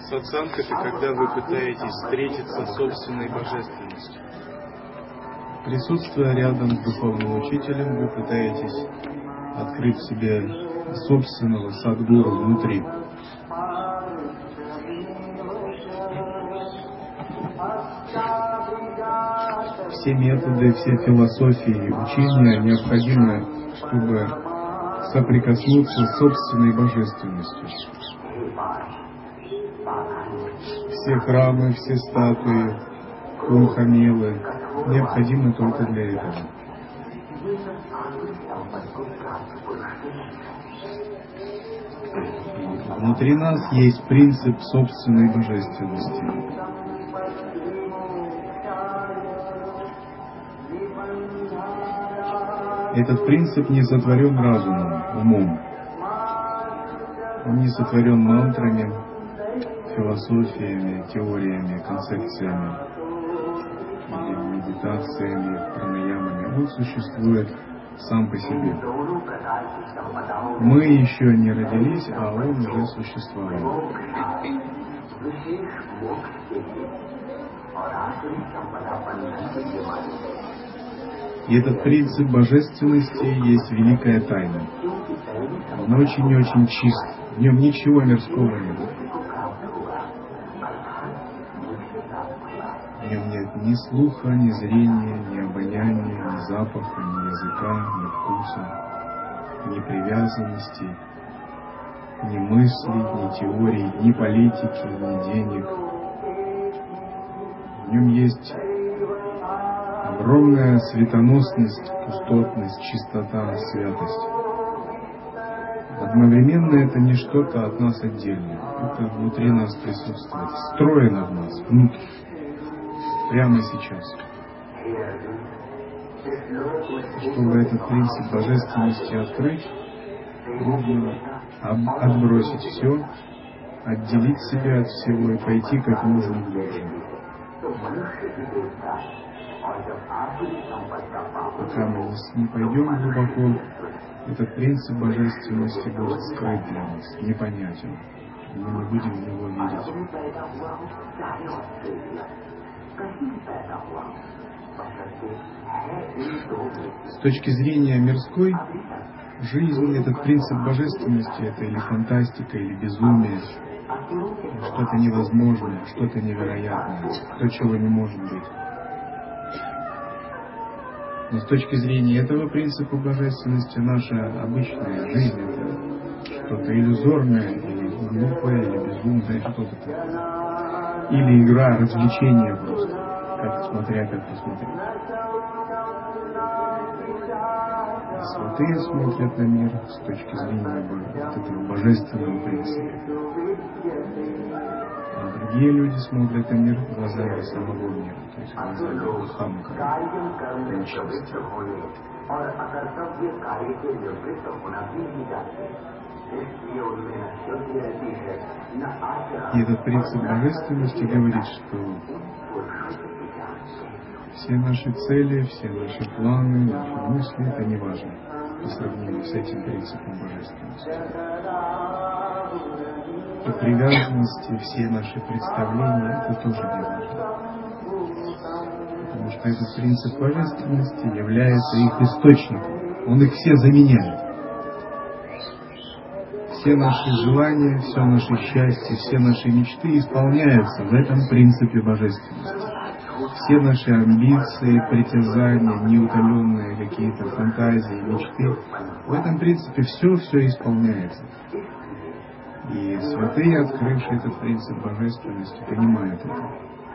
Сатсанг — это когда вы пытаетесь встретиться с собственной божественностью. Присутствуя рядом с духовным учителем, вы пытаетесь открыть в себе собственного садгуру внутри. Все методы, все философии и учения необходимы, чтобы соприкоснуться с собственной божественностью. Все храмы, все статуи, кумхамелы необходимы только для этого. Внутри нас есть принцип собственной божественности. Этот принцип не сотворен разумом, умом. Он не сотворен мантрами, философиями, теориями, концепциями, или медитациями, пранаямами. Он существует сам по себе. Мы еще не родились, а он уже существовал. И этот принцип божественности есть великая тайна. Он очень-очень чист. В нем ничего мирского нет. В нем нет ни слуха, ни зрения, ни обоняния, ни запаха, ни языка, ни вкуса, ни привязанностей, ни мыслей, ни теорий, ни политики, ни денег. В нем есть огромная светоносность, пустотность, чистота, святость. Одновременно это не что-то от нас отдельное. Это внутри нас присутствует, встроено в нас, внутрь, прямо сейчас. Чтобы этот принцип божественности открыть, нужно отбросить все, отделить себя от всего и пойти как можно глубже. Пока мы не пойдем глубоко, этот принцип божественности будет скрыт для нас, непонятен. Мы не будем в него видеть. С точки зрения мирской жизни, этот принцип божественности — это или фантастика, или безумие, что-то невозможное, что-то невероятное, то, чего не может быть. Но с точки зрения этого принципа божественности, наша обычная жизнь — это что-то иллюзорное, или глупое, или безумное, что-то такое. Или игра, развлечение просто, смотря как посмотреть. Святые смотрят на мир с точки зрения вот этого божественного принципа. А другие люди смотрят на мир глазами самого мира, то есть глазами Ахамкара, личности. И этот принцип божественности говорит, что все наши цели, все наши планы, наши мысли — это не важно по сравнению с этим принципом божественности. И привязанности, все наши представления — это тоже не важно. Потому что этот принцип божественности является их источником. Он их все заменяет. Все наши желания, все наше счастье, все наши мечты исполняются в этом принципе божественности. Все наши амбиции, притязания, неутоленные какие-то фантазии, мечты, в этом принципе все исполняется. И святые, открывшие этот принцип божественности, понимают это.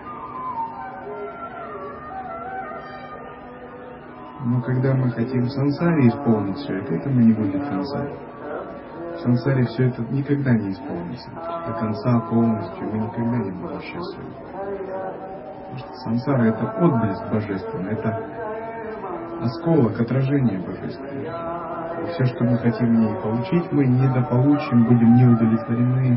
Но когда мы хотим в сансаре исполнить все это мы не будем в сансаре. В сансаре все это никогда не исполнится. До конца, полностью, мы никогда не будем счастливы. Потому что сансара — это отблеск божественный, это осколок, отражение божественного. И все, что мы хотим в ней получить, мы недополучим, будем неудовлетворены.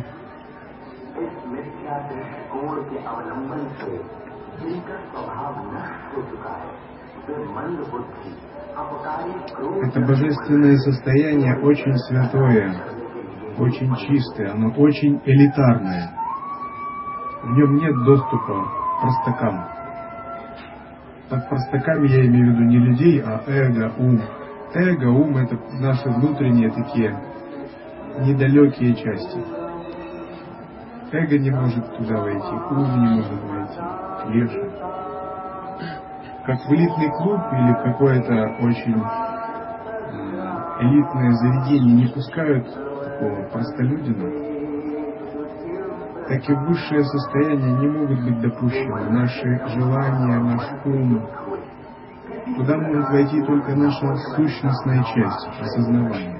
Это божественное состояние очень святое, очень чистое, оно очень элитарное. В нем нет доступа к простакам. Под простаками я имею в виду не людей, а эго, ум. Эго, ум — это наши внутренние такие недалекие части. Эго не может туда войти, ум не может войти, клеша. Как в элитный клуб или в какое-то очень элитное заведение не пускают такого простолюдина, так и высшие состояния не могут быть допущены. Наши желания, наш ум. Туда может войти только наша сущностная часть, осознавание.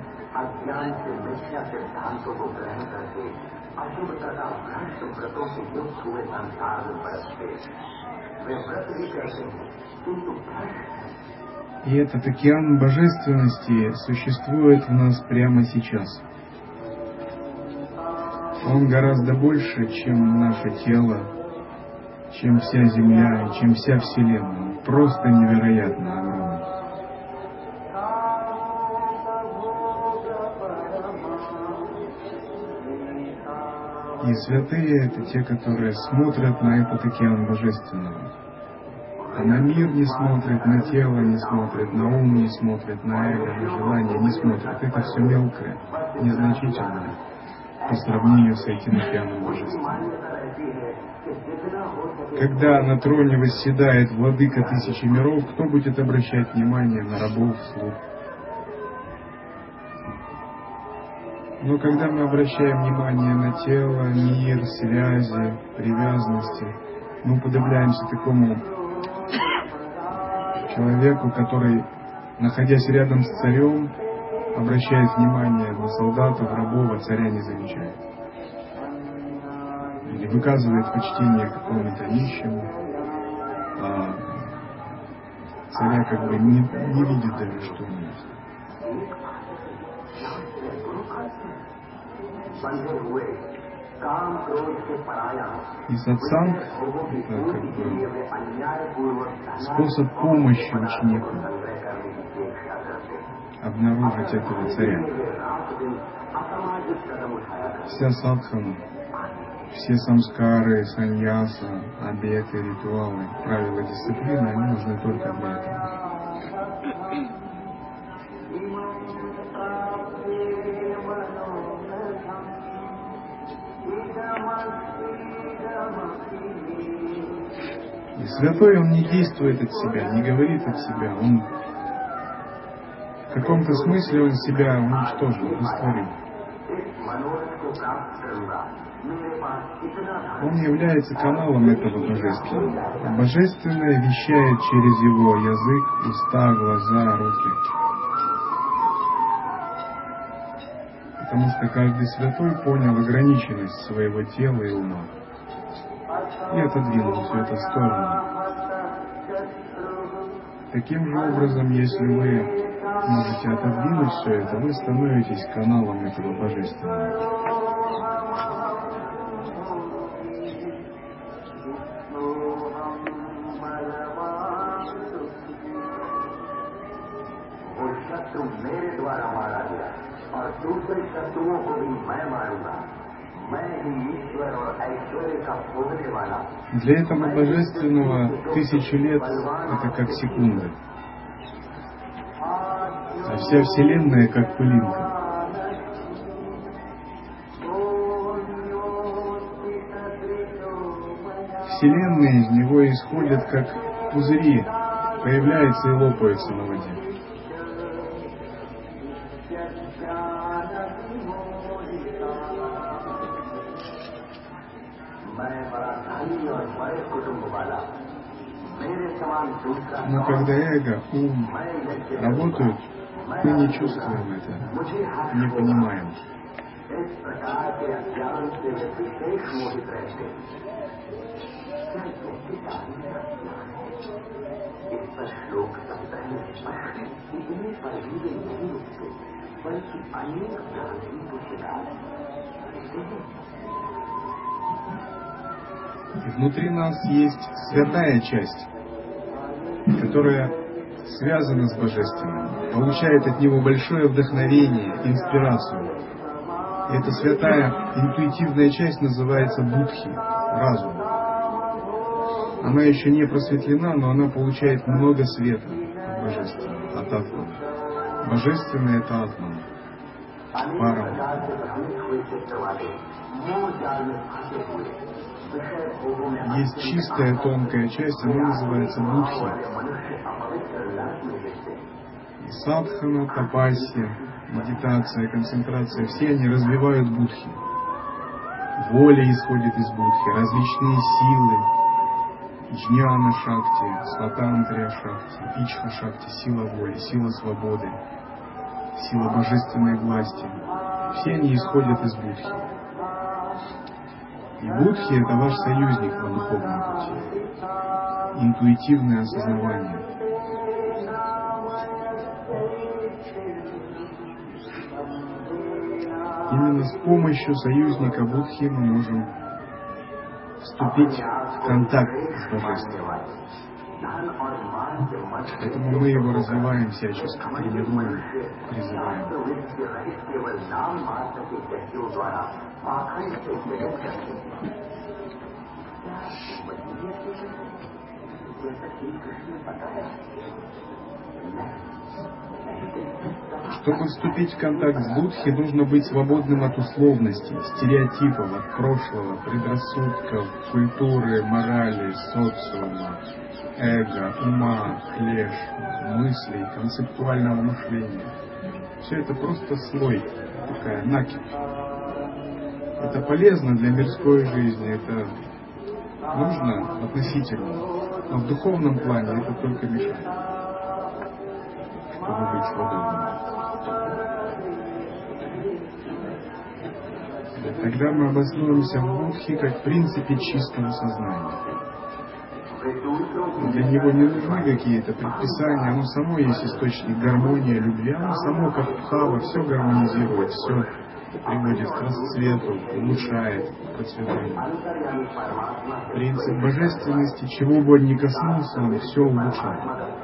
И этот океан божественности существует в нас прямо сейчас. Он гораздо больше, чем наше тело, чем вся Земля, чем вся Вселенная. Просто невероятно огромный. И святые — это те, которые смотрят на этот океан божественного. А на мир не смотрят, на тело не смотрят, на ум не смотрят, на эго, на желание не смотрят. Это все мелкое, незначительное по сравнению с этим океаном божественным. Когда на троне восседает владыка тысячи миров, кто будет обращать внимание на рабов, слуг? Но когда мы обращаем внимание на тело, мир, связи, привязанности, мы уподобляемся такому человеку, который, находясь рядом с царем, обращает внимание на солдатов, рабов, а царя не замечает. Или выказывает почтение какому-то нищему, а царя как бы не видит даже, что он есть. И сатсанг — это как бы способ помощи ученику обнаружить этого царя. Вся садхана, все самскары, саньяса, обеты, ритуалы, правила дисциплины, они нужны только для этого. И святой, он не действует от себя, не говорит от себя, он в каком-то смысле он себя уничтожил, растворил. Он является каналом этого божественного. Божественное вещает через его язык, уста, глаза, руки. Потому что каждый святой понял ограниченность своего тела и ума. И отодвинул все это в сторону. Таким же образом, если вы можете отодвинуть все это, вы становитесь каналом этого божественного. Для этого божественного 1000 лет — это как секунда, а вся Вселенная как пылинка. Вселенная из него исходит как пузыри, появляется и лопается на воде. Но когда эго, ум работают, мы не чувствуем это, не понимаем. И внутри нас есть святая часть, которая связана с Божественным, получает от него большое вдохновение, инспирацию. И эта святая интуитивная часть называется будхи, разум. Она еще не просветлена, но она получает много света от божественного, от атмана. Божественное — это атман, парам. Есть чистая тонкая часть, она называется будхи. Садхана, тапасия, медитация, концентрация, все они развивают будхи. Воля исходит из будхи, различные силы, джняна шакти, сватантрия шакти, ичха шакти, сила воли, сила свободы, сила божественной власти. Все они исходят из будхи. И будхи — это ваш союзник на духовном пути. Интуитивное осознавание. Именно с помощью союзника будхи мы можем вступить в контакт с Божественным. Поэтому мы его развиваем всячески, тренируем, призываем. Чтобы вступить в контакт с будхи, нужно быть свободным от условностей, стереотипов, от прошлого, предрассудков, культуры, морали, социума, эго, ума, клеш, мыслей, концептуального мышления. Все это просто слой, такая накипь. Это полезно для мирской жизни, это нужно относительно, но в духовном плане это только мешает, чтобы быть свободным. Тогда мы обоснуемся в будхи как в принципе чистого сознания. Для него не нужны какие-то предписания, оно само есть источник гармонии, любви, оно само как бхава, все гармонизирует, все приводит к расцвету, улучшает, процветанию. Принцип божественности, чего бы он ни коснулся, он все улучшает.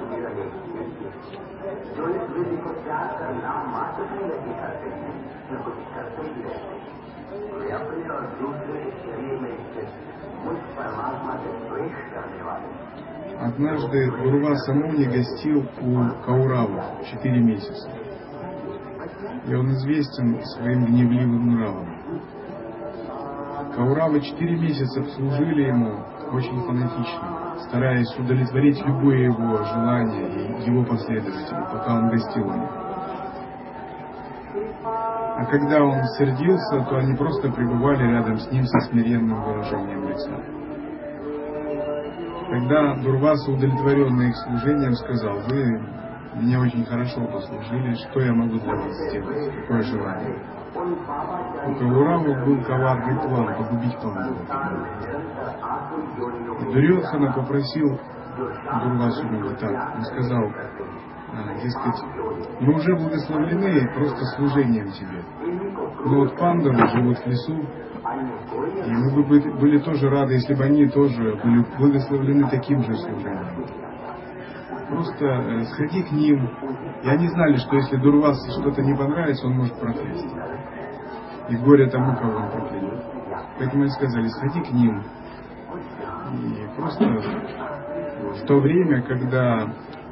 Однажды Дурваса Муни гостил у Кауравов 4 месяца. И он известен своим гневливым нравом. Кауравы 4 месяца служили ему очень фанатично, стараясь удовлетворить любые его желания и его последователей, пока он гостил у них. А когда он сердился, то они просто пребывали рядом с ним со смиренным выражением лица. Тогда Дурваса, удовлетворенный их служением, сказал: «Вы мне очень хорошо послужили, что я могу для вас сделать? Какое желание?» У Кауравов был коварный план погубить Пандавов. Дурьодхана попросил Дурвасу вот так. Он сказал, дескать, мы уже благословлены просто служением тебе. Но вот Пандавы живут в лесу, и мы бы были тоже рады, если бы они тоже были благословлены таким же служением. Просто сходи к ним. И они знали, что если Дурвасе что-то не понравится, он может проклясть. И горе тому, кого он проклянет. Поэтому они сказали: сходи к ним. И просто в то время, когда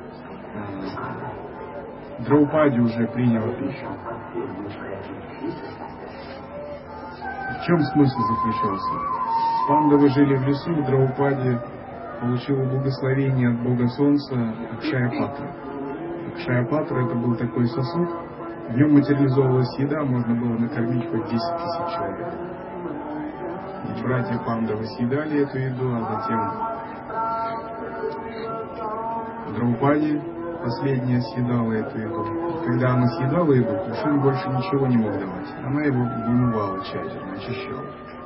Драупади уже приняла пищу. В чем смысл заключался? Пандавы жили в лесу, Драупади получила благословение от бога солнца Акшая-патра. Акшая-патра — это был такой сосуд, в нем материализовывалась еда, можно было накормить хоть 10 тысяч человек. И братья Пандавы съедали эту еду, а затем Драупади последняя съедала эту еду. И когда она съедала еду, Кришна больше ничего не мог давать. Она его вымывала тщательно, очищала.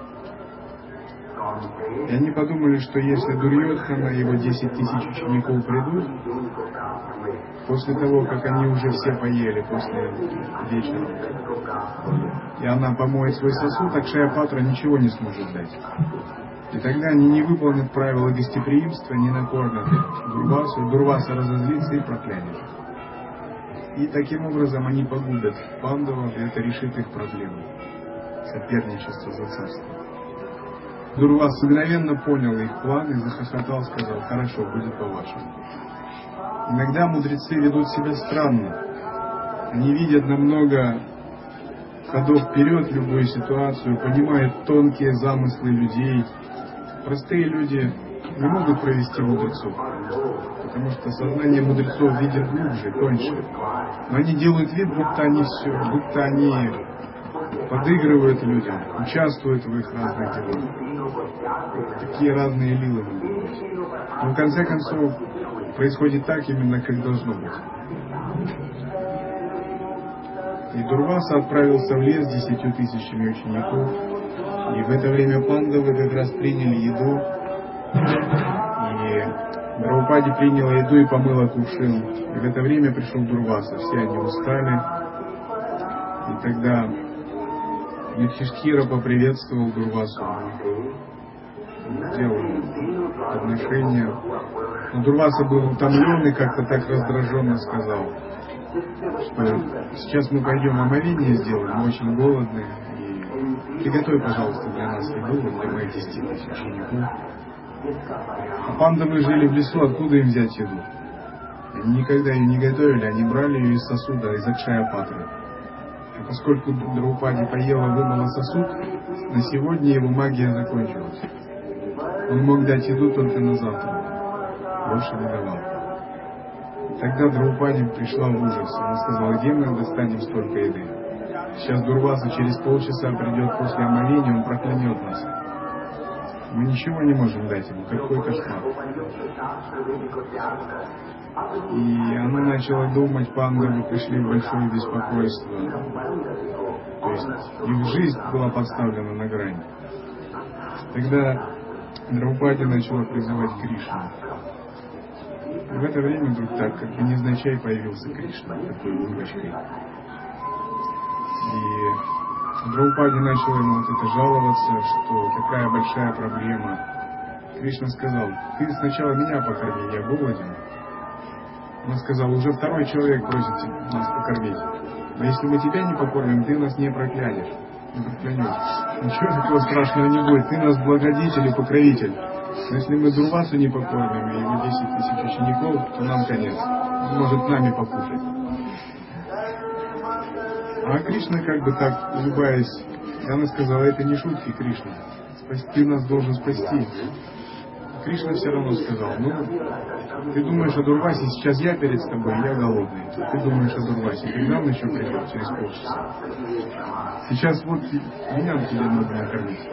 И они подумали, что если Дурьодхана и его 10 тысяч учеников придут, после того, как они уже все поели после вечера, и она помоет свой сосуд, Акшая-патра ничего не сможет дать. И тогда они не выполнят правила гостеприимства, не накормят Дурвасу, и Дурваса разозлится и проклянет. И таким образом они погубят Пандавов, и это решит их проблему. соперничество за царство. Дурвас мгновенно понял их план и захохотал, сказал: хорошо, будет по-вашему. Иногда мудрецы ведут себя странно. Они видят намного ходов вперед любую ситуацию, понимают тонкие замыслы людей. Простые люди не могут провести мудрецов, потому что сознание мудрецов видит глубже, тоньше. Но они делают вид, будто они подыгрывают людям, участвуют в их разных делах. Такие разные лилы могут быть. Но в конце концов происходит так именно, как должно быть. И Дурваса отправился в лес с 10 000 учеников. И в это время пандавы как раз приняли еду. И Драупади приняла еду и помыла кувшин. И в это время пришел Дурваса. Все они устали. И тогда Юдхиштхира поприветствовал Дурвасу. Сделал подношение. Но Дурваса был утомлен и как-то так раздраженно сказал, что сейчас мы пойдем омовение сделаем, мы очень голодны, и приготовь, пожалуйста, для нас еду, для моих 10 000 учеников. А пандавы жили в лесу, откуда им взять еду? Они никогда ее не готовили, они брали ее из сосуда, из Акшая-патры. А поскольку Драупади поела, вымыла сосуд, на сегодня его магия закончилась. Он мог дать еду только на завтра, больше не давал. Тогда Драупади пришла в ужас. Она сказала: где мы достанем столько еды? Сейчас Дурваса через полчаса придет после омовения, он проклянет нас. Мы ничего не можем дать ему. Какой кошмар. И она начала думать, пандавы пришли в большое беспокойство. То есть их жизнь была поставлена на грань. Тогда Драупади начала призывать Кришну. И в это время вдруг так, как бы невзначай, появился Кришна, такой улыбочкой. И Драупади начала ему вот это жаловаться, что такая большая проблема. Кришна сказал: ты сначала меня покорми, я голоден. Она сказала: уже второй человек просит нас покормить. Но если мы тебя не покормим, ты нас не проклянешь. Не проклянешь. Ничего такого страшного не будет. Ты нас благодетель и покровитель. Но если мы Дурвасу не покормим и его 10 000 учеников, то нам конец. Он может нами покушать. А Кришна как бы так, улыбаясь, она сказала: это не шутки, Кришна. Ты нас должен спасти. Кришна все равно сказал: ты думаешь о Дурвасе, сейчас я перед тобой, я голодный. Ты думаешь о Дурвасе, когда он еще придет, через полчаса. Сейчас вот меня тебе надо накормить.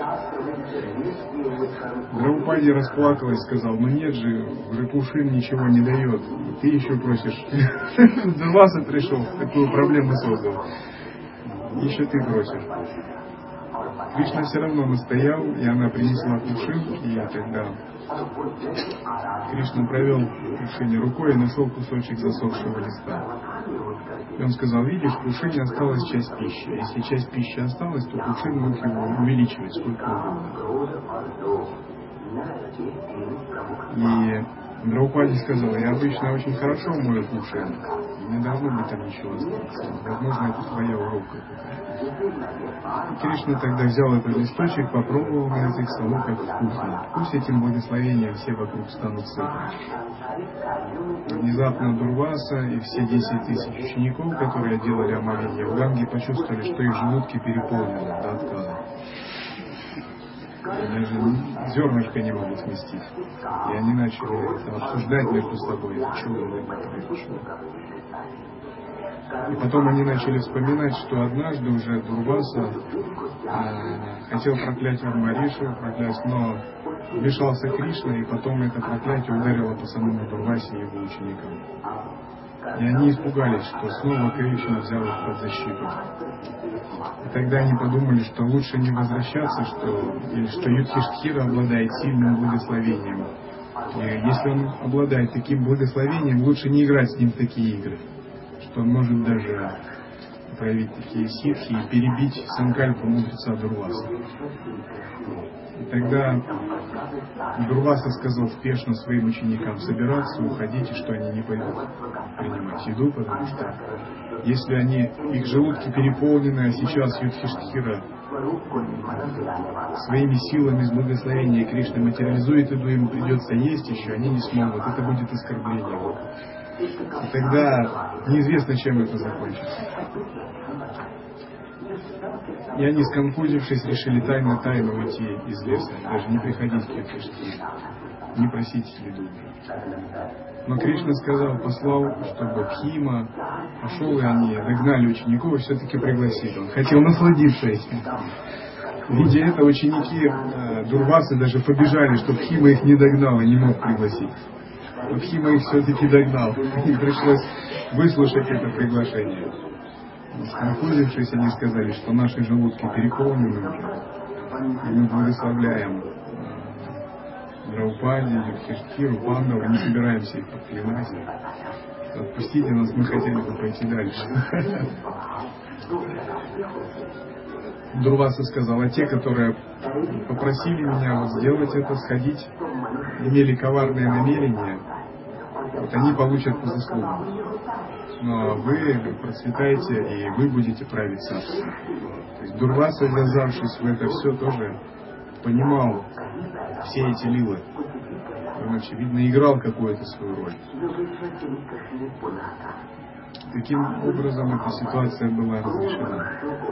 Драупади расплакалась и сказал: нет же, уже кувшин ничего не дает. Ты еще просишь. Дурваса пришел, такую проблему создал. Еще ты просишь. Кришна все равно настоял, и она принесла кувшин, и тогда Кришна провел в кувшине рукой и нашел кусочек засохшего листа. И он сказал: видишь, в кувшине осталась часть пищи. Если часть пищи осталась, то кувшин мог его увеличивать сколько угодно. И Драупади сказала: я обычно очень хорошо мою кувшин, не должно быть там ничего остаться. Возможно, это твоя уловка какая-то. Кришна тогда взял этот листочек, попробовал на язык, сказал: как вкусно. Пусть этим благословением все вокруг станут сытыми. Внезапно Дурваса и все 10 000 учеников, которые делали омовение в Ганге, почувствовали, что их желудки переполнены до отказа. Они даже зернышко не могут сместить. И они начали это обсуждать между собой, это чудо не произошло. И потом они начали вспоминать, что однажды уже Дурваса хотел проклять Амбаришу, но вмешался Кришна, и потом это проклятие ударило по самому Дурвасе и его ученикам. И они испугались, что снова Кришна взял их под защиту. И тогда они подумали, что лучше не возвращаться, что Юдхиштхира обладает сильным благословением. И если он обладает таким благословением, лучше не играть с ним в такие игры, что он может даже проявить такие ситхи и перебить санкальпу мудреца Дурваса. И тогда Дурваса сказал спешно своим ученикам собираться, уходить, и что они не пойдут принимать еду, потому что если их желудки переполнены, а сейчас Юдхиштхира своими силами с благословения Кришны материализует еду, им придется есть еще, они не смогут, это будет оскорбление. И тогда неизвестно, чем это закончится. И они, сконфузившись, решили тайно уйти из леса, даже не приходить к Юдхиштхире, не просить еду. Но Кришна послал, чтобы Бхима пошел, и они догнали учеников и все-таки пригласили. Он хотел насладиться этим. Видя это, ученики Дурвасы даже побежали, чтобы Бхима их не догнал и не мог пригласить. Но Бхима их все-таки догнал. И пришлось выслушать это приглашение. Сконфузившись, они сказали, что наши желудки переполнены уже. И мы благословляем Драупади, Юдхиштхиру, Пандаву, не собираемся их проклинать. Отпустите нас, мы хотели бы пойти дальше. Дурваса сказал, а те, которые попросили меня сделать это, сходить, имели коварные намерения, они получат по заслугам. Но вы процветаете, и вы будете править царством. То есть Дурваса, ввязавшись в это все, тоже понимал все эти лилы. Он, очевидно, играл какую-то свою роль. Таким образом, эта ситуация была разрешена.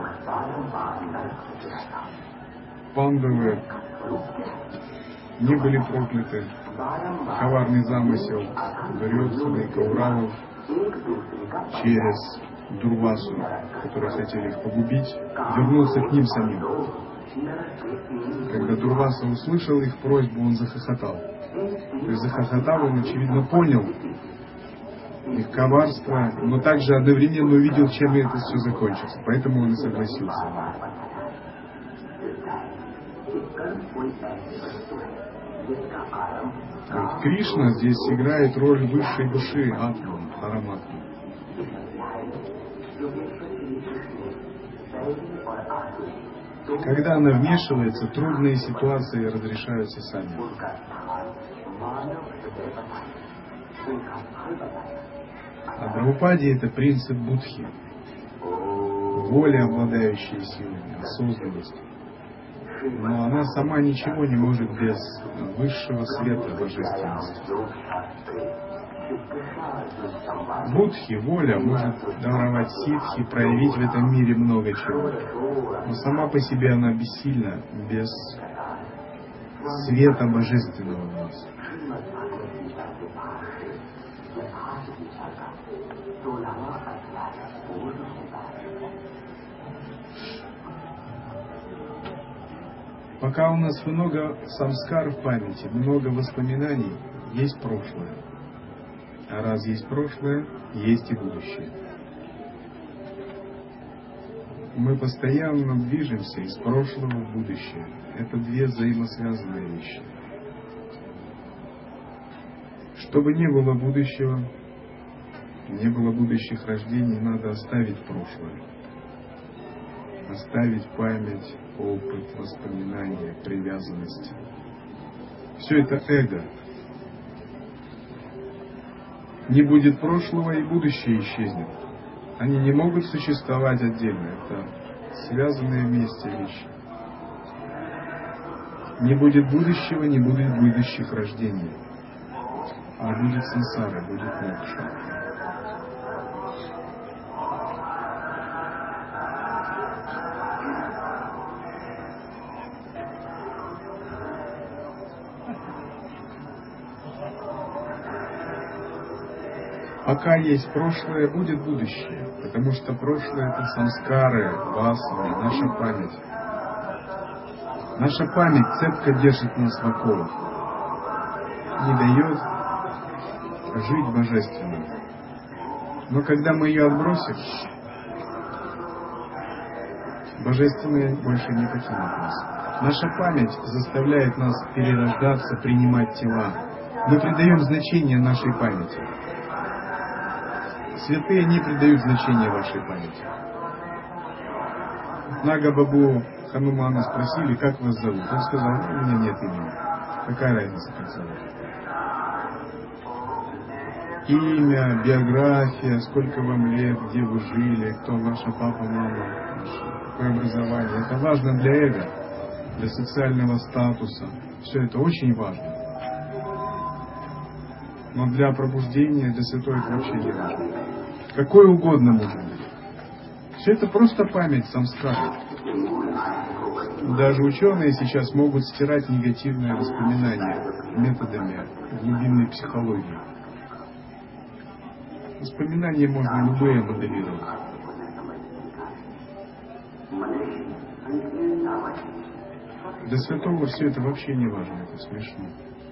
Пандавы не были прокляты. Коварный замысел Дурьодхана и Кауравов через Дурвасу, которые хотели их погубить, вернулся к ним самим. Когда Дурваса услышал их просьбу, он захохотал. То есть захохотал, он, очевидно, понял их коварство, но также одновременно увидел, чем это все закончится. Поэтому он и согласился. Кришна здесь играет роль высшей души, Атман, Параматмы. Когда она вмешивается, трудные ситуации разрешаются сами. А Драупади — это принцип Будхи, воля, обладающая силами, осознанностью. Но она сама ничего не может без высшего света божественности. Будхи, воля, может даровать ситхи, проявить в этом мире много чего. Но сама по себе она бессильна без света божественного в нас. Пока у нас много самскар в памяти, много воспоминаний, есть прошлое. А раз есть прошлое, есть и будущее. Мы постоянно движемся из прошлого в будущее. Это две взаимосвязанные вещи. Чтобы не было будущего, не было будущих рождений, надо оставить прошлое. Оставить память, опыт, воспоминания, привязанности. Все это эго. Не будет прошлого, и будущее исчезнет. Они не могут существовать отдельно. Это связанные вместе вещи. Не будет будущего, не будет будущих рождений. Не будет сансары, будет мокша. Пока есть прошлое, будет будущее, потому что прошлое — это самскары, васаны, наша память. Наша память цепко держит нас в оковах, не дает жить божественно. Но когда мы ее отбросим, божественное больше не покинет нас. Наша память заставляет нас перерождаться, принимать тела. Мы придаем значение нашей памяти. Святые не придают значения вашей памяти. Нага Бабу Ханумана спросили, как вас зовут. Он сказал, у меня нет имени. Какая разница, как зовут? Имя, биография, сколько вам лет, где вы жили, кто ваша папа, мама, какое образование. Это важно для эго, для социального статуса. Все это очень важно. Но для пробуждения, для святой это вообще не важно. Какое угодно может быть. Все это просто память самскара. Даже ученые сейчас могут стирать негативные воспоминания методами глубинной психологии. Воспоминания можно любые моделировать. Для святого все это вообще не важно, это смешно.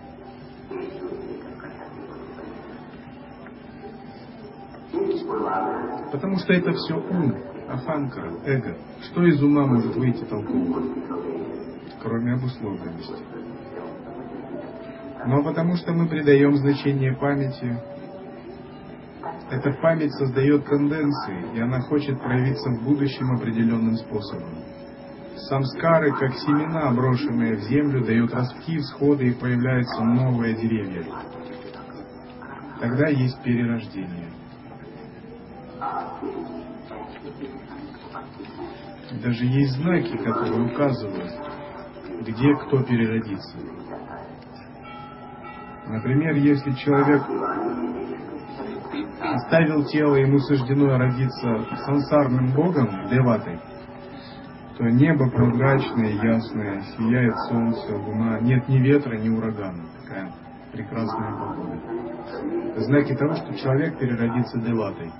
Потому что это все ум, аханкара, эго. Что из ума может выйти толкового, кроме обусловленности? Но потому что мы придаем значение памяти, эта память создает тенденции, и она хочет проявиться в будущем определенным способом. Самскары, как семена, брошенные в землю, дают ростки, всходы, и появляются новые деревья. Тогда есть перерождение. Даже есть знаки, которые указывают, где кто переродится. Например, если человек оставил тело, ему суждено родиться сансарным богом, деватой, то небо прозрачное, ясное, сияет солнце, луна, нет ни ветра, ни урагана. Такая прекрасная погода. Это знаки того, что человек переродится деватой.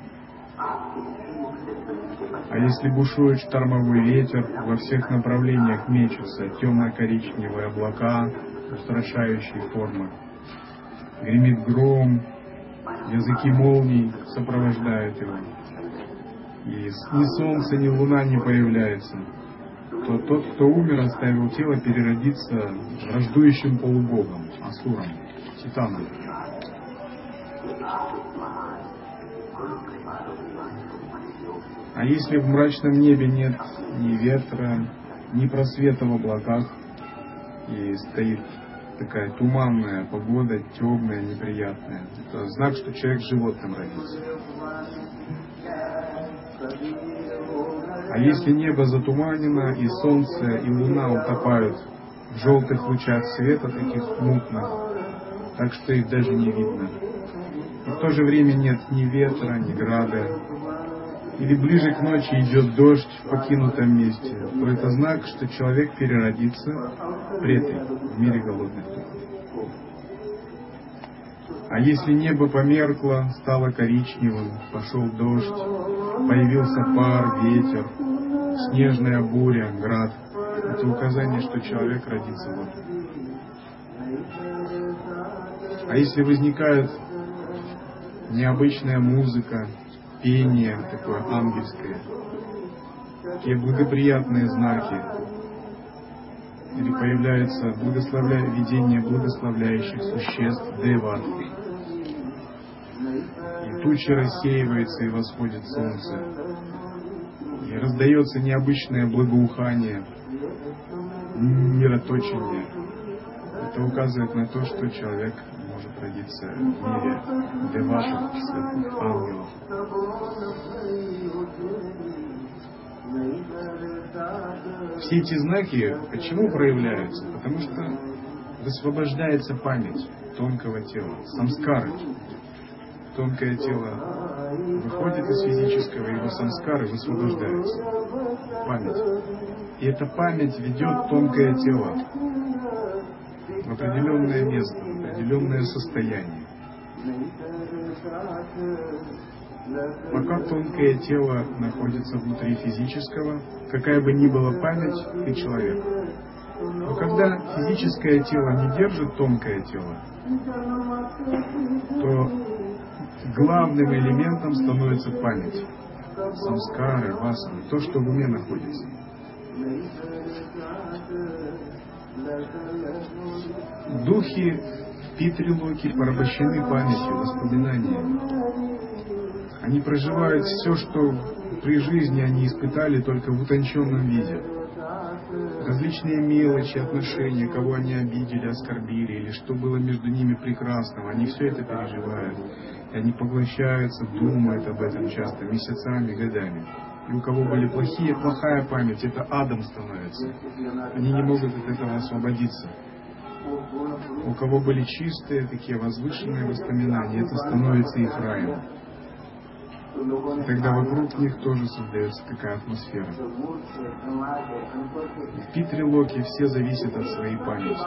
А если бушует штормовой ветер, во всех направлениях мечутся темно-коричневые облака, устрашающие формы, гремит гром, языки молний сопровождают его, и ни солнце, ни луна не появляется, то тот, кто умер, оставил тело, переродится враждующим полубогом, асуром, титаном. А если в мрачном небе нет ни ветра, ни просвета в облаках, и стоит такая туманная погода, темная, неприятная, это знак, что человек животным родится. А если небо затуманено, и солнце, и луна утопают в желтых лучах света, таких мутных, так что их даже не видно, и в то же время нет ни ветра, ни града, или ближе к ночи идет дождь в покинутом месте, то это знак, что человек переродится претой в мире голодных духов. А если небо померкло, стало коричневым, пошел дождь, появился пар, ветер, снежная буря, град, это указание, что человек родится в аду. А если возникает необычная музыка, пение такое ангельское, такие благоприятные знаки, или появляется видение благословляющих существ, деват, и туча рассеивается и восходит солнце, и раздается необычное благоухание, мироточение. Это указывает на то, что человек может родиться в мире деватов, светлых ангелов. Все эти знаки почему проявляются? Потому что высвобождается память тонкого тела, самскары. Тонкое тело выходит из физического, его самскары высвобождаются. Память. И эта память ведет тонкое тело в определенное место, в определенное состояние. Пока тонкое тело находится внутри физического, какая бы ни была память, ты человек. Но когда физическое тело не держит тонкое тело, то главным элементом становится память. Самскары, васаны, то, что в уме находится. Духи в Питрилоке порабощены памятью, воспоминаниями. Они проживают все, что при жизни они испытали только в утонченном виде. Различные мелочи, отношения, кого они обидели, оскорбили, или что было между ними прекрасного, они все это переживают. И они поглощаются, думают об этом часто, месяцами, годами. И у кого были плохая память, это адом становится. Они не могут от этого освободиться. У кого были чистые, такие возвышенные воспоминания, это становится их раем. И тогда вокруг них тоже создается такая атмосфера. В Питри-локе все зависят от своей памяти.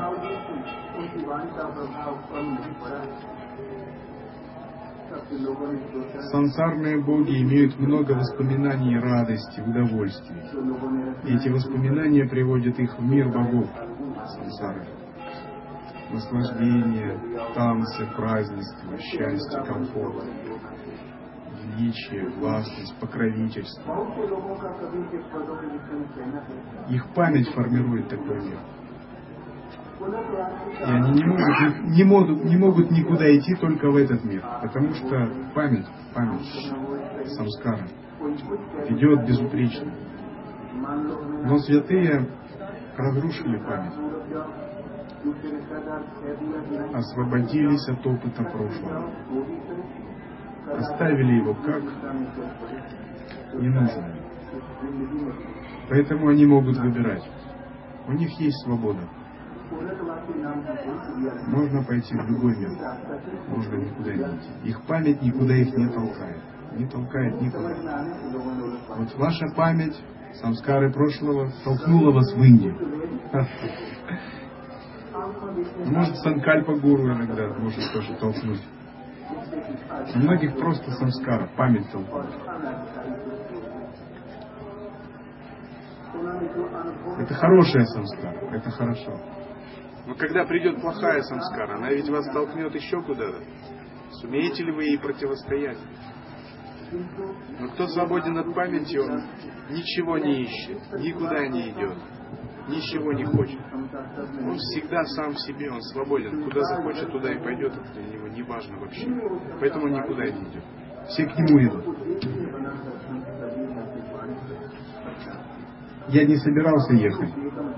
Сансарные боги имеют много воспоминаний радости, удовольствий. И эти воспоминания приводят их в мир богов сансары. Наслаждение, танцы, празднество, счастье, комфорт, величие, властность, покровительство. Их память формирует такой мир. И они не могут никуда идти только в этот мир, потому что память, самскара, ведет безупречно. Но святые разрушили память, освободились от опыта прошлого, оставили его как ненужное. Поэтому они могут выбирать. У них есть свобода. Можно пойти в любой мир, можно никуда не идти. Их память никуда их не толкает. Не толкает никуда. Вот ваша память, самскары прошлого, толкнула вас в Индию. Может, Санкальпа-гуру иногда может тоже толкнуть. У многих просто самскара, память толкнуть. Это хорошая самскара, это хорошо. Но когда придет плохая самскара, она ведь вас толкнет еще куда-то. Сумеете ли вы ей противостоять? Но кто свободен от памяти, он ничего не ищет, никуда не идет, ничего не хочет. Он всегда сам в себе, он свободен. Куда захочет, туда и пойдет, это для него не важно вообще. Поэтому он никуда не идет. Все к нему идут. Я не собирался ехать.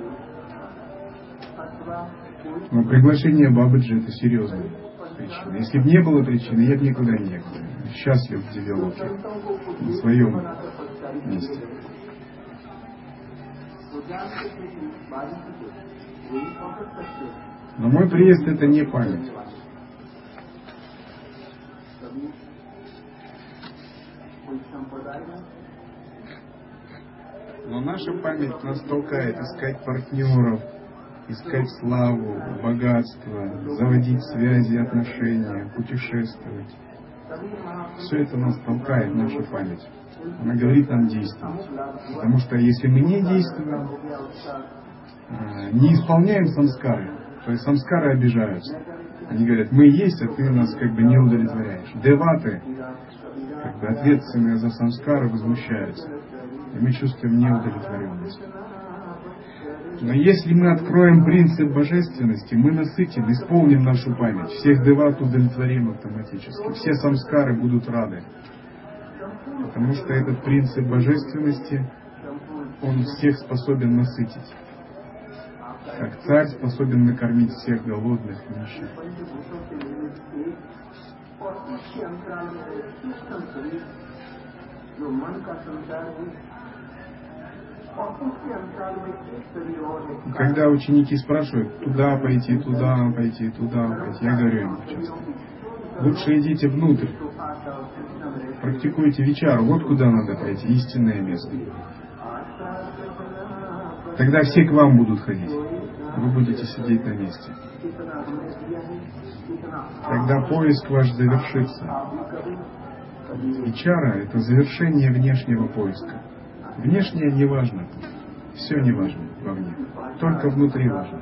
Но приглашение Бабаджи — это серьезная причина. Если бы не было причины, я бы никуда не ехал. Счастлив в Девелоке, на своем месте. Но мой приезд — это не память. Но наша память нас толкает искать партнеров, искать славу, богатство, заводить связи, отношения, путешествовать. Все это нас толкает, наша память. Она говорит нам действовать. Потому что если мы не действуем, не исполняем самскары, то есть самскары обижаются. Они говорят, мы есть, а ты нас как бы не удовлетворяешь. Деваты, как бы ответственные за самскары, возмущаются. И мы чувствуем неудовлетворенность. Но если мы откроем принцип божественности, мы насытим, исполним нашу память. Всех деват удовлетворим автоматически. Все самскары будут рады. Потому что этот принцип божественности, он всех способен насытить. Как царь способен накормить всех голодных и нищих. Когда ученики спрашивают, туда пойти, я говорю им часто, лучше идите внутрь, практикуйте вичару, вот куда надо пойти, истинное место. Тогда все к вам будут ходить, вы будете сидеть на месте. Тогда поиск ваш завершится. Вичара — это завершение внешнего поиска. Внешнее не важно. Все не важно вовне. Только внутри важно.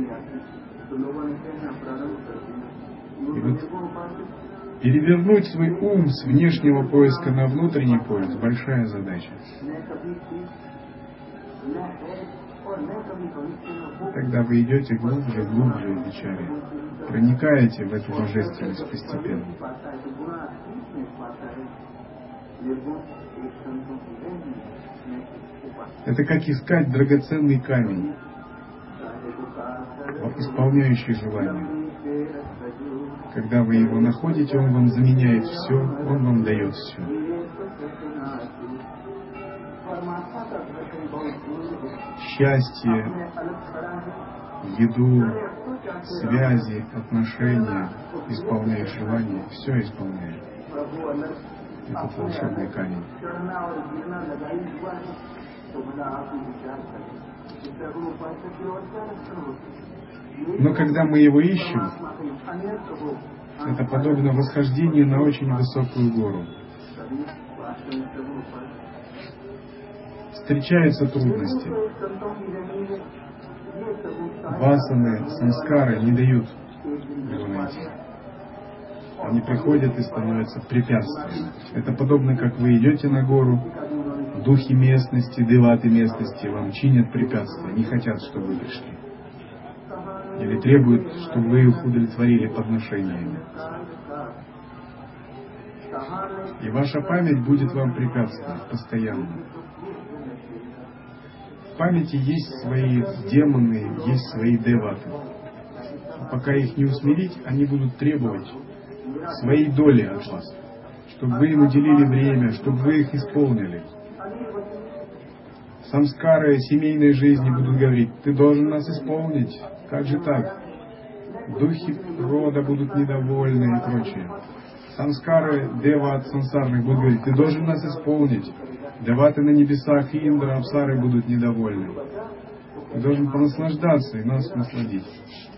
И вот перевернуть свой ум с внешнего поиска на внутренний поиск — большая задача. Тогда вы идете глубже и глубже в вичаре. Проникаете в эту божественность постепенно. Это как искать драгоценный камень, исполняющий желание. Когда вы его находите, он вам заменяет все, он вам дает все. Счастье, еду, связи, отношения, исполняет желание, все исполняет. Этот волшебный камень. Но когда мы его ищем, это подобно восхождению на очень высокую гору. Встречаются трудности. Васаны, самскары не дают его найти. Они приходят и становятся препятствием. Это подобно, как вы идете на гору, духи местности, деваты местности вам чинят препятствия, не хотят, чтобы вы пришли. Или требуют, чтобы вы их удовлетворили подношениями. И ваша память будет вам препятствовать постоянно. В памяти есть свои демоны, есть свои деваты. Пока их не усмирить, они будут требовать своей доли от вас, чтобы вы им уделили время, чтобы вы их исполнили. Самскары семейной жизни будут говорить: ты должен нас исполнить, как же так? Духи рода будут недовольны и прочее. Самскары дева от сансарных будут говорить: ты должен нас исполнить. Деваты на небесах и Индра, Апсары будут недовольны. Ты должен понаслаждаться и нас насладить.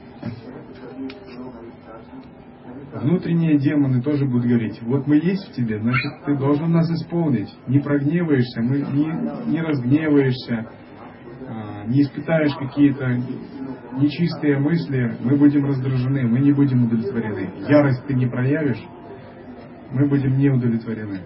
Внутренние демоны тоже будут говорить: вот мы есть в тебе, значит, ты должен нас исполнить. Не прогневаешься, мы не разгневаешься, не испытаешь какие-то нечистые мысли, мы будем раздражены, мы не будем удовлетворены. Ярость ты не проявишь, мы будем не удовлетворены.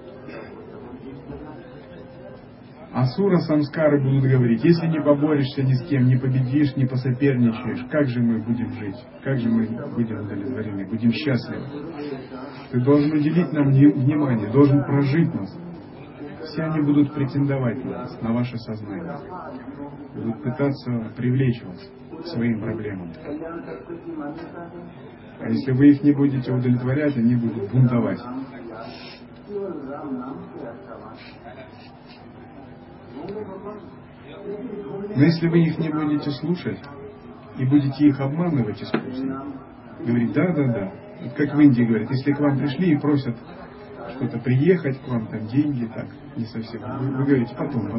Асура самскары будут говорить: если не поборешься ни с кем, не победишь, не посоперничаешь, как же мы будем жить? Как же мы будем удовлетворены, будем счастливы? Ты должен уделить нам внимание, должен прожить нас. Все они будут претендовать на нас, на ваше сознание. Будут пытаться привлечь вас к своим проблемам. А если вы их не будете удовлетворять, они будут бунтовать. Но если вы их не будете слушать и будете их обманывать искусно, говорить: да, вот как в Индии говорят, если к вам пришли и просят что-то приехать к вам, там деньги, так, не совсем. Вы говорите: потом.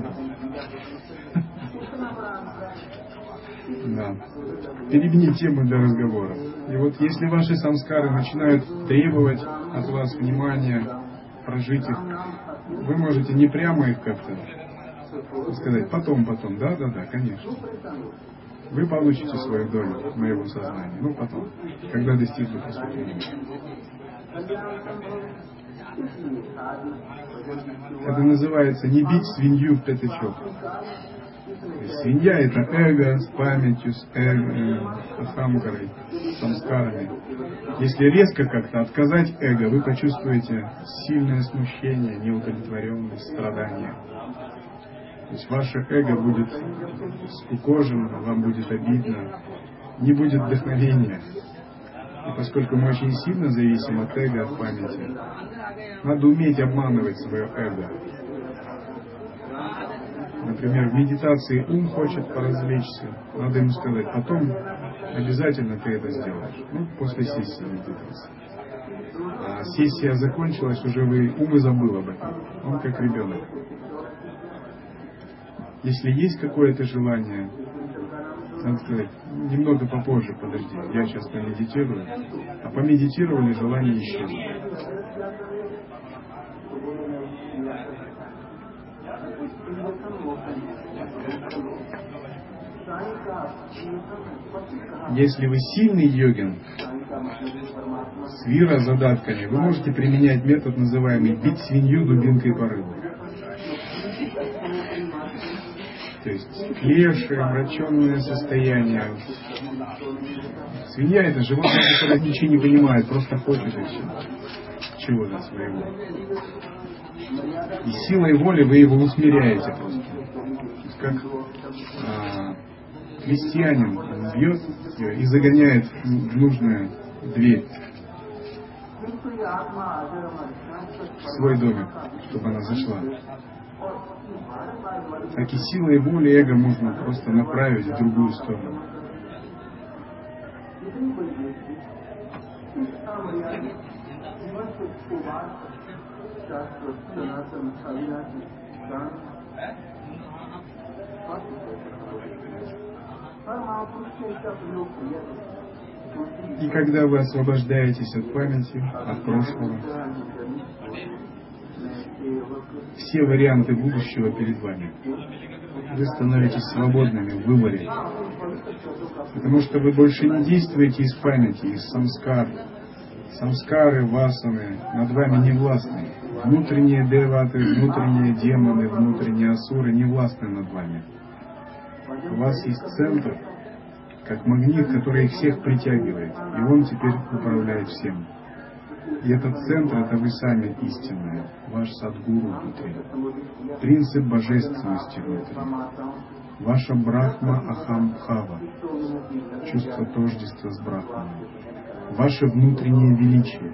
Да. Перемени тему для разговора. И вот если ваши самскары начинают требовать от вас внимания, прожить их, вы можете не прямо их как-то сказать: потом, да, конечно. Вы получите свою долю моего сознания. Потом, когда достигнут просветления. Это называется не бить свинью в пятачок. Свинья — это эго с памятью, с ахамкарой, самскарами. Если резко как-то отказать эго, вы почувствуете сильное смущение, неудовлетворенность, страдание. То есть ваше эго будет скукожено, вам будет обидно, не будет вдохновения. И поскольку мы очень сильно зависим от эго, от памяти, надо уметь обманывать свое эго. Например, в медитации ум хочет поразвлечься, надо ему сказать: потом обязательно ты это сделаешь. После сессии медитации. А сессия закончилась, уже ум и забыл об этом. Он как ребенок. Если есть какое-то желание, надо сказать: немного попозже, подожди, я сейчас помедитирую. А помедитировали, желание исчезло. Если вы сильный йогин, с вира задатками, вы можете применять метод, называемый бить свинью дубинкой по рылу. То есть клеши, омраченное состояние. Свинья — это животное, которое ничего не понимает, просто хочет и все. Чего-то своего. И силой воли вы его усмиряете просто. Как крестьянин бьет ее и загоняет в нужную дверь, в свой домик, чтобы она зашла. Так и силой воли эго можно просто направить в другую сторону. И когда вы освобождаетесь от памяти, от прошлого, все варианты будущего перед вами. Вы становитесь свободными в выборе. Потому что вы больше не действуете из памяти, из самскар. Самскары, васаны над вами не властны. Внутренние деваты, внутренние демоны, внутренние асуры не властны над вами. У вас есть центр, как магнит, который их всех притягивает. И он теперь управляет всем. И этот центр, это вы сами истинные, ваш садгуру внутри, принцип божественности внутри, ваша брахма ахам бхава, чувство тождества с брахманом, ваше внутреннее величие.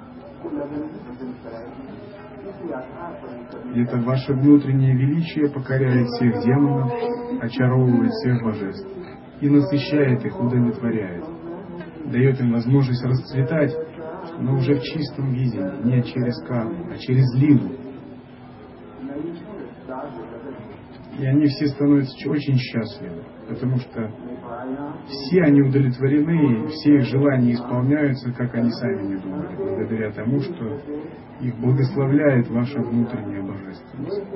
И это ваше внутреннее величие покоряет всех демонов, очаровывает всех божеств и насыщает их, удовлетворяет, дает им возможность расцветать, но уже в чистом видении, не через карму, а через лилу. И они все становятся очень счастливы, потому что все они удовлетворены, все их желания исполняются, как они сами не думали, благодаря тому, что их благословляет ваша внутренняя божественность.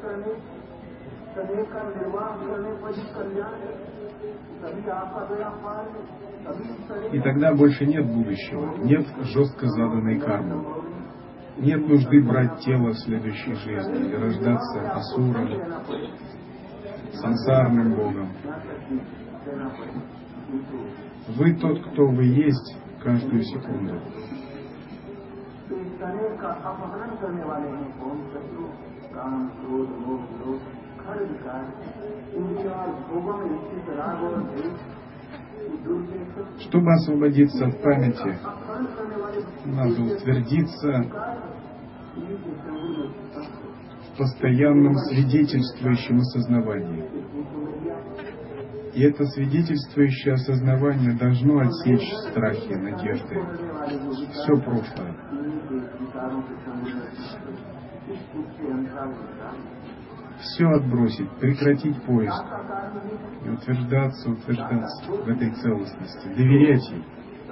И тогда больше нет будущего, нет жестко заданной кармы. Нет нужды брать тело в следующей жизни или рождаться асуром, сансарным богом. Вы тот, кто вы есть каждую секунду. Чтобы освободиться от памяти, надо утвердиться в постоянном свидетельствующем осознавании. И это свидетельствующее осознавание должно отсечь страхи, надежды, все прошлое. Все отбросить, прекратить поиск и утверждаться в этой целостности, доверять ей.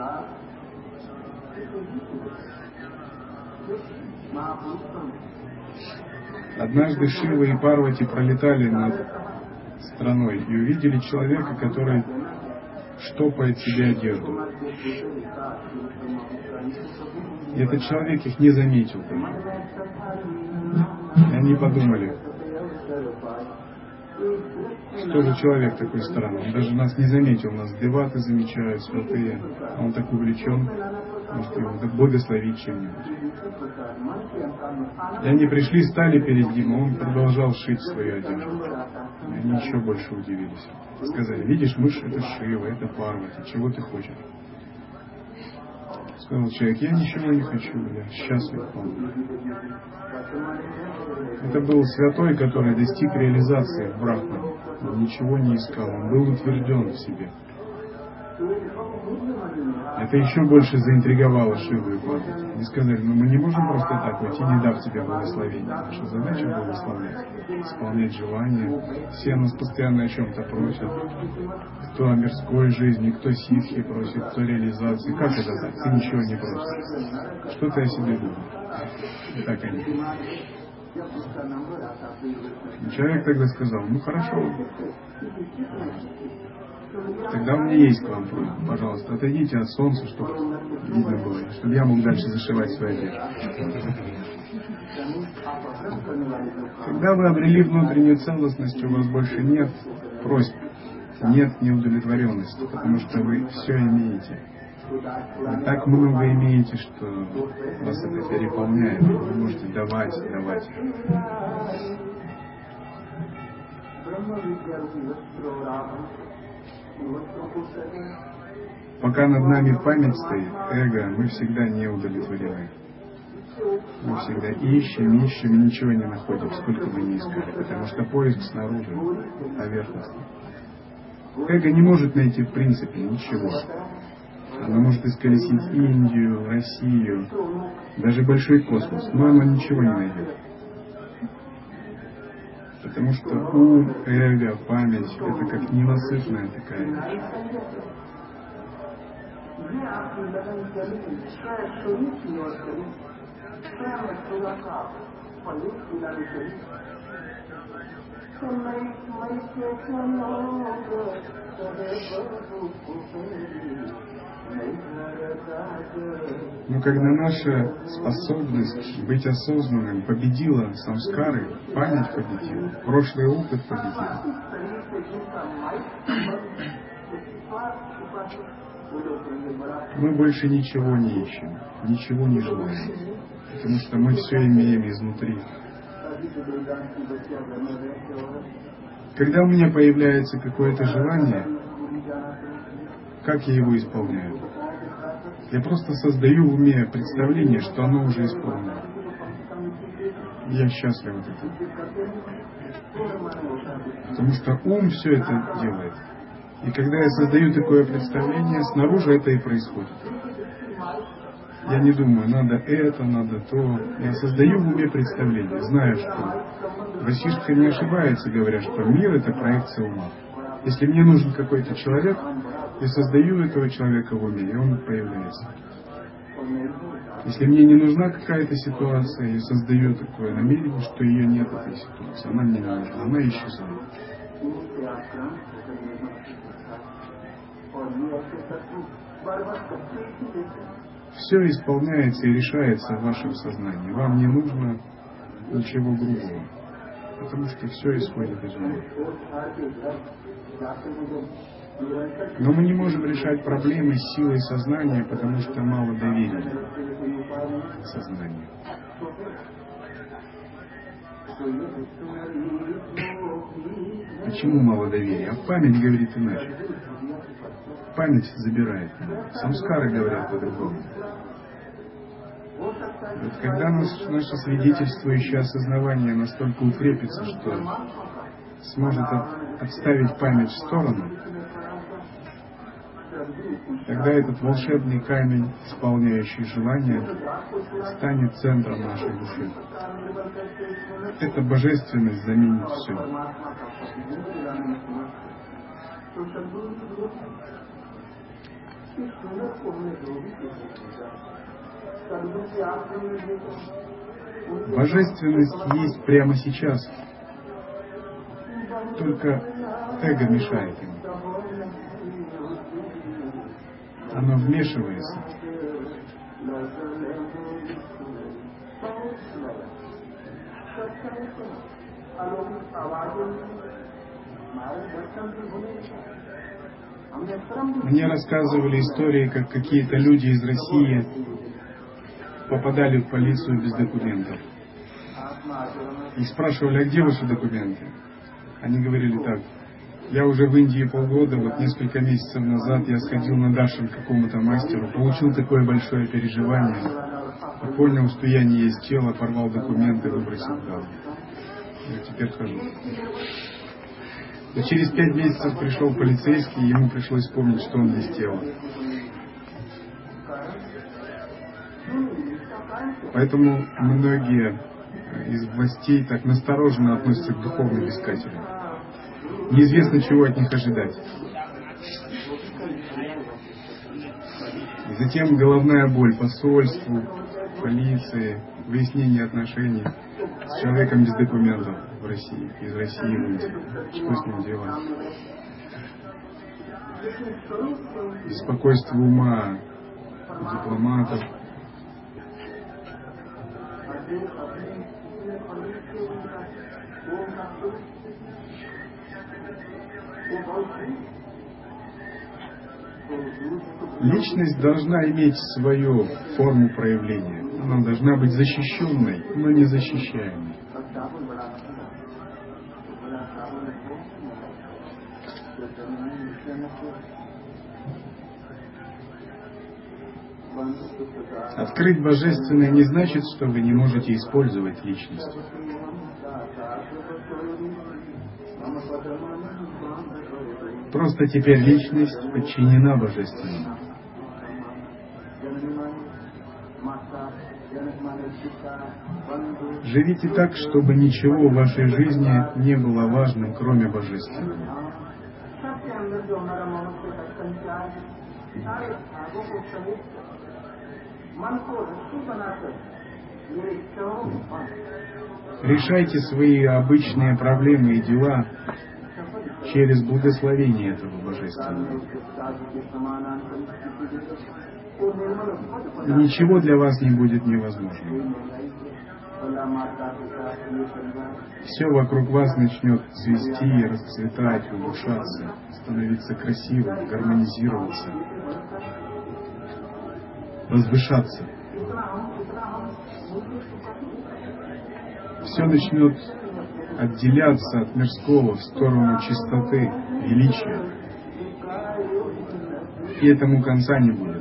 Однажды Шива и Парвати пролетали над страной и увидели человека, который штопает себе одежду. И этот человек их не заметил. И они подумали, что же человек такой странный, он даже нас не заметил, нас деваты замечают, святые, а он так увлечен, может его благословить чем-нибудь. И они пришли, стали перед ним, а он продолжал шить свою одежду. И они еще больше удивились. Сказали, видишь, мышь, это Шива, это Парвати, чего ты хочешь? Сказал человек, я ничего не хочу, я счастлив полный. Это был святой, который достиг реализации в Брахмане. Он ничего не искал, он был утвержден в себе. Это еще больше заинтриговало Шиву и Парвати. Они сказали, мы не можем просто так уйти, не дав тебе благословения. Наша задача благословлять, исполнять желания. Все нас постоянно о чем-то просят. Кто о мирской жизни, кто ситхи просит, кто реализации. Как это так? Ты ничего не просишь. Что ты о себе думаешь? И так они. И человек тогда сказал, хорошо. Тогда у меня есть к вам просьба. Пожалуйста, отойдите от солнца, чтобы видно было, чтобы я мог дальше зашивать свою одежду. Когда вы обрели внутреннюю целостность, у вас больше нет просьб, нет неудовлетворенности, потому что вы все имеете. Вы так много имеете, что вас это переполняет. Вы можете давать, давать. Пока над нами память стоит, эго, мы всегда не удовлетворены. Мы всегда ищем, ищем и ничего не находим, сколько бы ни искали, потому что поиск снаружи, поверхностный. Эго не может найти в принципе ничего. Оно может исколесить Индию, Россию, даже большой космос, но оно ничего не найдет. Потому что ум, эго, память — это как ненасытная такая вещь. Но когда наша способность быть осознанным победила самскары, память победила, прошлый опыт победил, мы больше ничего не ищем, ничего не желаем, потому что мы все имеем изнутри. Когда у меня появляется какое-то желание, как я его исполняю? Я просто создаю в уме представление, что оно уже исполнено. Я счастлив от этого. Потому что ум все это делает. И когда я создаю такое представление, снаружи это и происходит. Я не думаю, надо это, надо то. Я создаю в уме представление, зная, что Васиштха не ошибается, говоря, что мир — это проекция ума. Если мне нужен какой-то человек, я создаю этого человека в уме, и он появляется. Если мне не нужна какая-то ситуация, я создаю такое намерение, что ее нет, этой ситуации. Она мне не нужна, она исчезает. Все исполняется и решается в вашем сознании. Вам не нужно ничего грубого, потому что все исходит из ума. Но мы не можем решать проблемы силой сознания, потому что мало доверия сознанию. Почему мало доверия? А память говорит иначе. Память забирает. Самскары говорят по-другому. Вот когда наше свидетельствующее осознавание настолько укрепится, что сможет отставить память в сторону, тогда этот волшебный камень, исполняющий желания, станет центром нашей души. Эта божественность заменит все. Божественность есть прямо сейчас, только эго мешает ему. Оно вмешивается. Мне рассказывали истории, как какие-то люди из России попадали в полицию без документов. И спрашивали, а где ваши документы? Они говорили так: я уже в Индии полгода, вот несколько месяцев назад я сходил на даршан к какому-то мастеру, получил такое большое переживание, и понял, что я не есть тело, порвал документы, выбросил в галку. Я теперь хожу. И через 5 месяцев пришел полицейский, и ему пришлось вспомнить, что он есть тело. Поэтому многие из властей так настороженно относятся к духовным искателям. Неизвестно, чего от них ожидать. И затем головная боль посольству, полиции, выяснение отношений с человеком без документов в России, из России в Индию. Что с ним делать? Беспокойство ума дипломатов. Личность должна иметь свою форму проявления. Она должна быть защищенной, но не защищаемой. Открыть Божественное не значит, что вы не можете использовать личность. Просто теперь личность подчинена Божественному. Живите так, чтобы ничего в вашей жизни не было важным, кроме Божественного. Решайте свои обычные проблемы и дела через благословение этого Божественного. И ничего для вас не будет невозможным. Все вокруг вас начнет цвести, расцветать, улучшаться, становиться красивым, гармонизироваться, возвышаться. Все начнет отделяться от мирского в сторону чистоты, величия. И этому конца не будет.